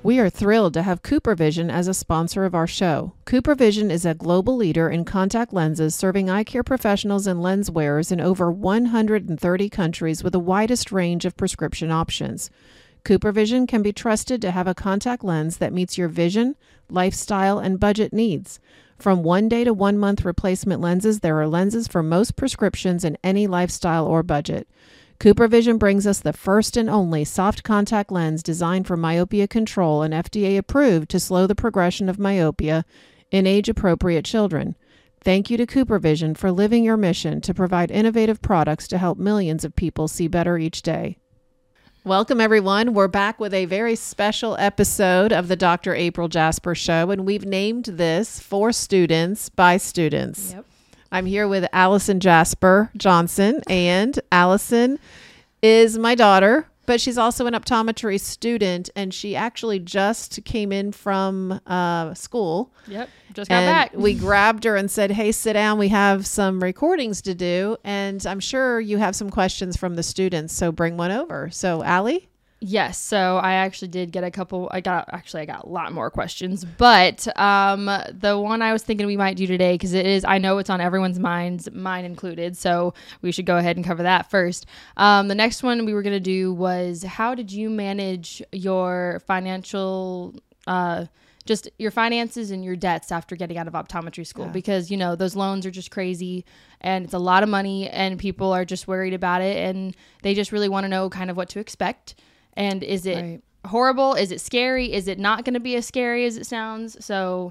We are thrilled to have CooperVision as a sponsor of our show. CooperVision is a global leader in contact lenses, serving eye care professionals and lens wearers in over 130 countries with the widest range of prescription options. CooperVision can be trusted to have a contact lens that meets your vision, lifestyle, and budget needs. From 1 day to 1 month replacement lenses, there are lenses for most prescriptions in any lifestyle or budget. CooperVision brings us the first and only soft contact lens designed for myopia control and FDA approved to slow the progression of myopia in age-appropriate children. Thank you to CooperVision for living your mission to provide innovative products to help millions of people see better each day. Welcome, everyone. We're back with a very special episode of the Dr. April Jasper Show, and we've named this For Students by Students. Yep. I'm here with Allison Jasper Johnson, and Allison is my daughter, but she's also an optometry student, and she actually just came in from school. Yep, just got back. We grabbed her and said, hey, sit down. We have some recordings to do, and I'm sure you have some questions from the students, so bring one over. So, Allie? Yes, so I actually did get a couple. I got a lot more questions, but the one I was thinking we might do today, because I know it's on everyone's minds, mine included, so we should go ahead and cover that first. The next one we were going to do was, how did you manage your financial, just your finances and your debts after getting out of optometry school? Yeah. Because, you know, those loans are just crazy and it's a lot of money and people are just worried about it and they just really want to know kind of what to expect. And is it horrible? Is it scary? Is it not going to be as scary as it sounds? So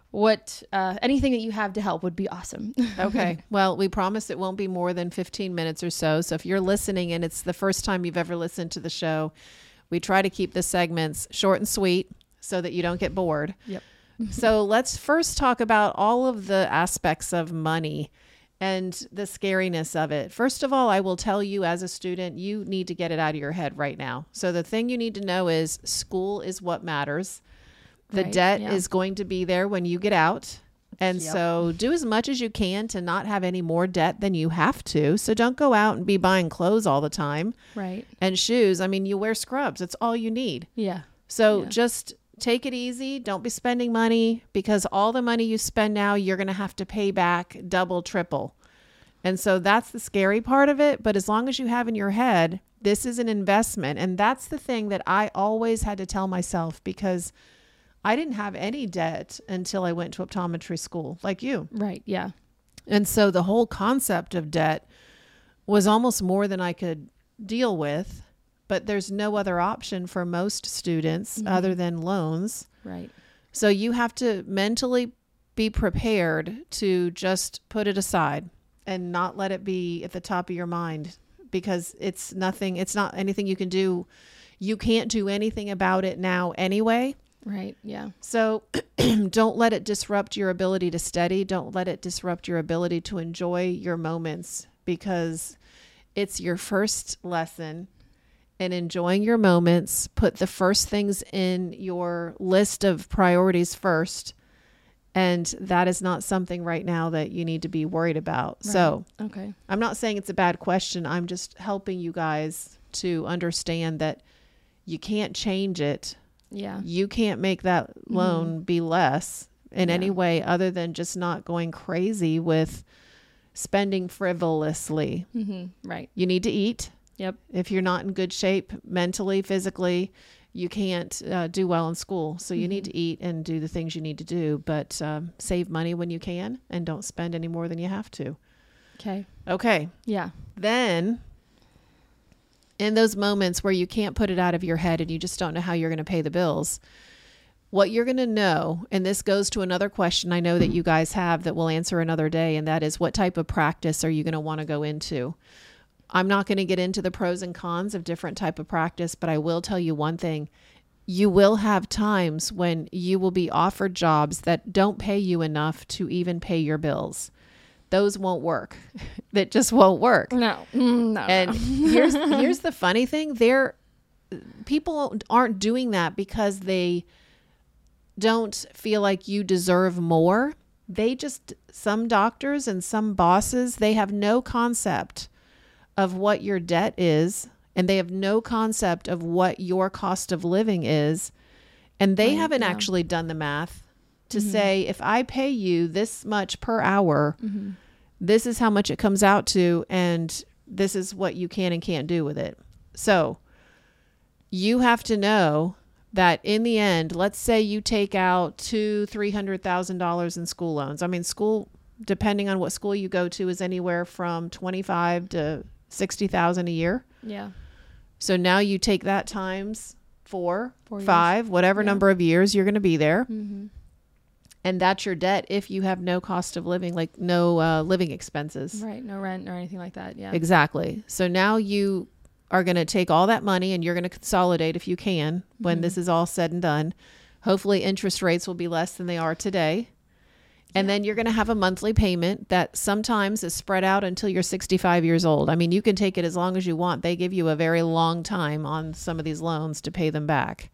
anything that you have to help would be awesome. Okay. Well, we promise it won't be more than 15 minutes or so. So if you're listening and it's the first time you've ever listened to the show, we try to keep the segments short and sweet so that you don't get bored. Yep. So let's first talk about all of the aspects of money and the scariness of it. First of all, I will tell you as a student, you need to get it out of your head right now. So the thing you need to know is school is what matters. The debt is going to be there when you get out. And so do as much as you can to not have any more debt than you have to. So don't go out and be buying clothes all the time. Right. And shoes. I mean, you wear scrubs. It's all you need. Yeah. So just take it easy. Don't be spending money, because all the money you spend now, you're going to have to pay back double, triple. And so that's the scary part of it. But as long as you have in your head, this is an investment. And that's the thing that I always had to tell myself, because I didn't have any debt until I went to optometry school like you. Right. Yeah. And so the whole concept of debt was almost more than I could deal with. But there's no other option for most students other than loans. Right. So you have to mentally be prepared to just put it aside and not let it be at the top of your mind, because it's not anything you can do. You can't do anything about it now anyway. Right. Yeah. So don't let it disrupt your ability to study. Don't let it disrupt your ability to enjoy your moments, because it's your first lesson. And enjoying your moments, put the first things in your list of priorities first. And that is not something right now that you need to be worried about. Right. So I'm not saying it's a bad question. I'm just helping you guys to understand that you can't change it. Yeah. You can't make that loan be less in any way other than just not going crazy with spending frivolously. Right. You need to eat. Yep. If you're not in good shape mentally, physically, you can't do well in school. So you need to eat and do the things you need to do, but save money when you can and don't spend any more than you have to. Okay. Yeah. Then in those moments where you can't put it out of your head and you just don't know how you're going to pay the bills, what you're going to know, and this goes to another question I know that you guys have that we'll answer another day, and that is, what type of practice are you going to want to go into? I'm not going to get into the pros and cons of different type of practice, but I will tell you one thing. You will have times when you will be offered jobs that don't pay you enough to even pay your bills. Those won't work. That just won't work. No. And here's the funny thing. People aren't doing that because they don't feel like you deserve more. Some doctors and some bosses, they have no concept of what your debt is, and they have no concept of what your cost of living is. And they Right, haven't yeah. actually done the math to say, if I pay you this much per hour, this is how much it comes out to, and this is what you can and can't do with it. So you have to know that in the end, let's say you take out $200,000-$300,000 in school loans. I mean, school, depending on what school you go to, is anywhere from $25,000 to $60,000 a year. Yeah. So now you take that times 4, 4 years. 5, whatever Yeah. number of years you're going to be there. Mm-hmm. And that's your debt if you have no cost of living, like no living expenses. Right. No rent or anything like that. Yeah. Exactly. So now you are going to take all that money and you're going to consolidate if you can when this is all said and done. Hopefully interest rates will be less than they are today. And then you're going to have a monthly payment that sometimes is spread out until you're 65 years old. I mean, you can take it as long as you want. They give you a very long time on some of these loans to pay them back.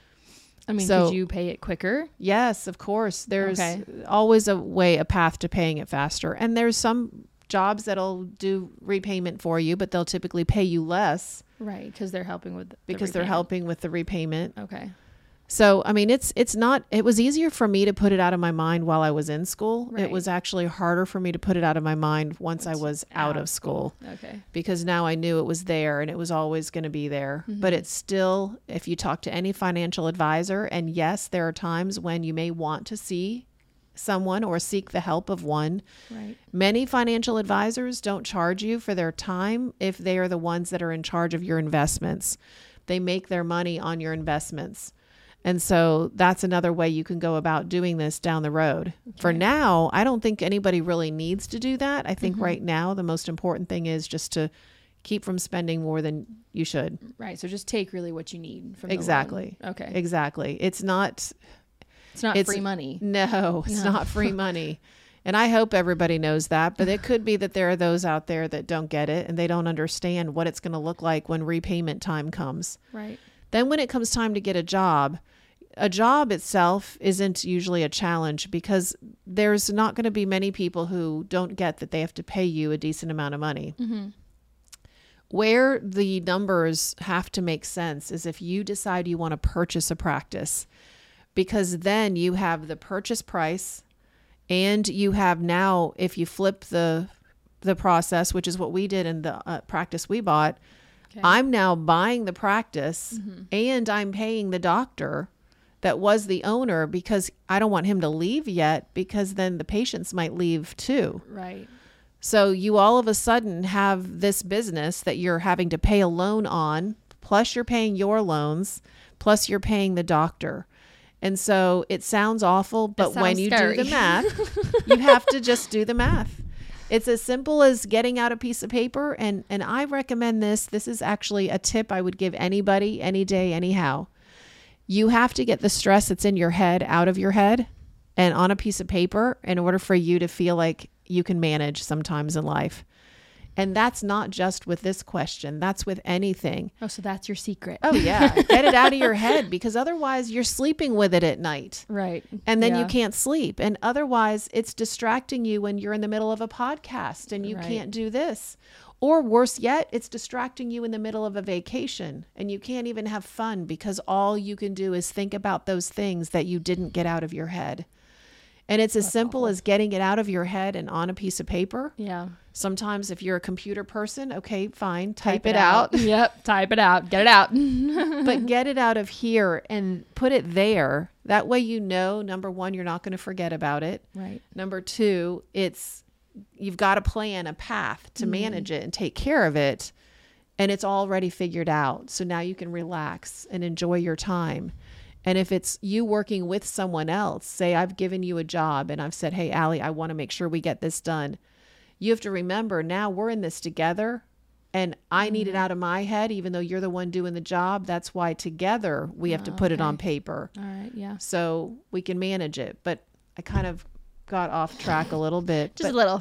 I mean, So- could you pay it quicker? Yes, of course. There's Okay. always a path to paying it faster. And there's some jobs that'll do repayment for you, but they'll typically pay you less Right. Because they're helping with because they're helping with the repayment. Okay. So, I mean, it was easier for me to put it out of my mind while I was in school. Right. It was actually harder for me to put it out of my mind once I was out of school, Okay. because now I knew it was there and it was always going to be there. Mm-hmm. But it's still, if you talk to any financial advisor, and yes, there are times when you may want to see someone or seek the help of one. Right. Many financial advisors don't charge you for their time if they are the ones that are in charge of your investments. They make their money on your investments. And so that's another way you can go about doing this down the road. For now, I don't think anybody really needs to do that. I think right now the most important thing is just to keep from spending more than you should. Right. So just take really what you need from the Exactly. loan. Okay. Exactly. It's not Free money. No, it's No. not free money. And I hope everybody knows that, but it could be that there are those out there that don't get it and they don't understand what it's going to look like when repayment time comes. Right. Then when it comes time to get a job itself isn't usually a challenge, because there's not going to be many people who don't get that they have to pay you a decent amount of money. Mm-hmm. Where the numbers have to make sense is if you decide you want to purchase a practice, because then you have the purchase price and you have now, if you flip the process, which is what we did in the practice we bought, Okay. I'm now buying the practice and I'm paying the doctor that was the owner, because I don't want him to leave yet, because then the patients might leave too. Right. So you all of a sudden have this business that you're having to pay a loan on, plus you're paying your loans, plus you're paying the doctor. And so it sounds awful, but when sounds you scary. do the math, you have to just do the math. It's as simple as getting out a piece of paper. And I recommend this. This is actually a tip I would give anybody, any day, anyhow. You have to get the stress that's in your head out of your head and on a piece of paper in order for you to feel like you can manage sometimes in life. And that's not just with this question. That's with anything. Oh, so that's your secret. Oh, yeah. Get it out of your head, because otherwise you're sleeping with it at night. Right. And then you Yeah. can't sleep. And otherwise it's distracting you when you're in the middle of a podcast and you Right. can't do this. Or worse yet, it's distracting you in the middle of a vacation and you can't even have fun, because all you can do is think about those things that you didn't get out of your head. And it's as simple as getting it out of your head and on a piece of paper. Yeah. Sometimes if you're a computer person, okay, fine, type it out. Yep. Type it out. Get it out. But get it out of here and put it there. That way, you know, number one, you're not going to forget about it. Right. Number two, you've got a plan, a path to manage it and take care of it. And it's already figured out. So now you can relax and enjoy your time. And if it's you working with someone else, say I've given you a job and I've said, hey, Allie, I want to make sure we get this done. You have to remember, now we're in this together and I need it out of my head, even though you're the one doing the job. That's why together we have to put it on paper. All right. Yeah. So we can manage it. But I kind of got off track a little bit. Just a little.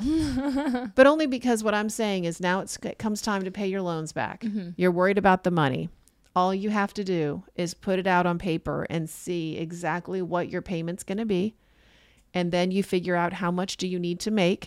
But only because what I'm saying is now it comes time to pay your loans back. You're worried about the money. All you have to do is put it out on paper and see exactly what your payment's going to be. And then you figure out how much do you need to make.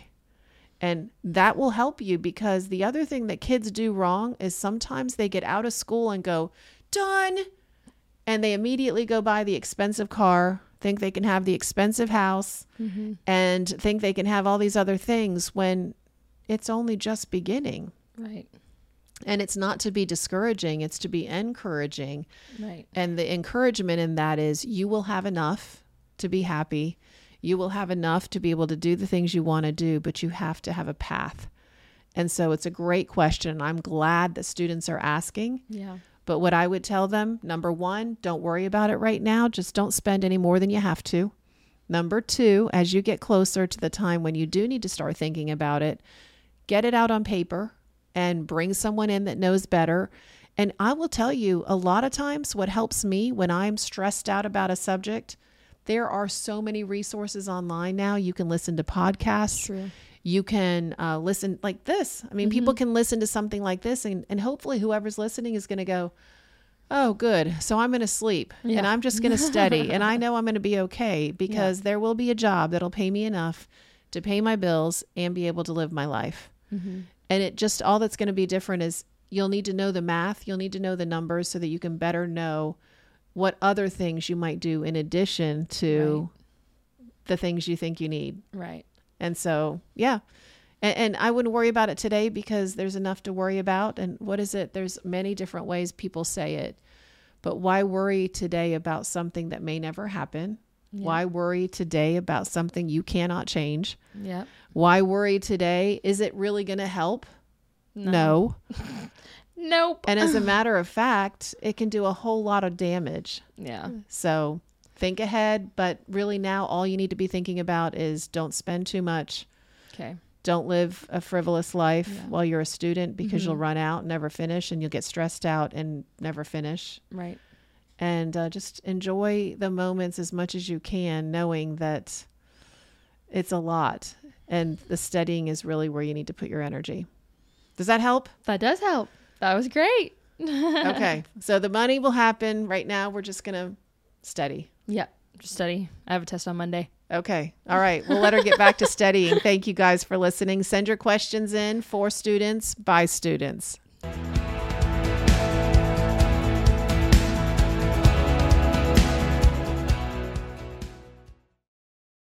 And that will help you, because the other thing that kids do wrong is sometimes they get out of school and go, done. and they immediately go buy the expensive car, think they can have the expensive house, and think they can have all these other things when it's only just beginning. Right. And it's not to be discouraging, it's to be encouraging. Right. And the encouragement in that is you will have enough to be happy. You will have enough to be able to do the things you want to do, but you have to have a path. And so it's a great question. I'm glad that students are asking. Yeah. But what I would tell them, number one, don't worry about it right now. Just don't spend any more than you have to. Number two, as you get closer to the time when you do need to start thinking about it, get it out on paper and bring someone in that knows better. And I will tell you, a lot of times what helps me when I'm stressed out about a subject, there are so many resources online now. You can listen to podcasts. True. You can listen like this. I mean, people can listen to something like this and hopefully whoever's listening is going to go, oh, good. So I'm going to sleep and I'm just going to study and I know I'm going to be okay because there will be a job that'll pay me enough to pay my bills and be able to live my life. And it just, all that's going to be different is you'll need to know the math. You'll need to know the numbers so that you can better know what other things you might do in addition to the things you think you need. Right. And so, yeah. And I wouldn't worry about it today because there's enough to worry about. And what is it? There's many different ways people say it. But why worry today about something that may never happen? Yeah. Why worry today about something you cannot change? Yeah. Why worry today? Is it really going to help? No. Nope. And as a matter of fact, it can do a whole lot of damage. Yeah. So think ahead, but really now all you need to be thinking about is don't spend too much. Okay. Don't live a frivolous life while you're a student because you'll run out, never finish, and you'll get stressed out and never finish. Right. And just enjoy the moments as much as you can, knowing that it's a lot and the studying is really where you need to put your energy. Does that help? That does help. That was great. Okay. So the money will happen. Right now, we're just going to study. Yeah. Just study. I have a test on Monday. Okay. All right. We'll let her get back to studying. Thank you guys for listening. Send your questions in for students by students.